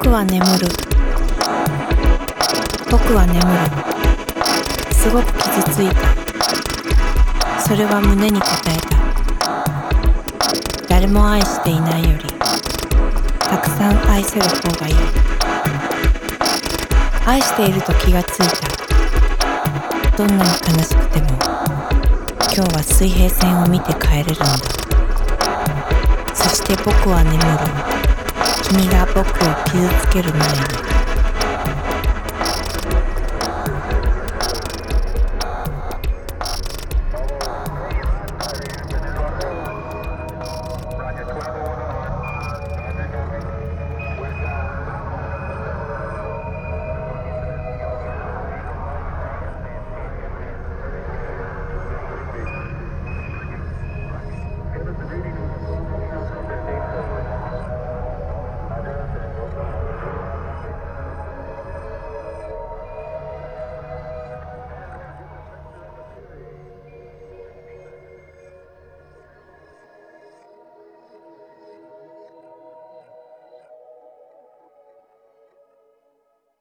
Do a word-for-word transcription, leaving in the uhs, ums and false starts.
僕は眠る。僕は眠る。すごく傷ついた。それは胸に答えた。誰も愛していないより、たくさん愛せる方がいい。愛していると気がついた。どんなに悲しくても、今日は水平線を見て帰れるんだ。そして僕は眠る。君が僕を傷つける前に。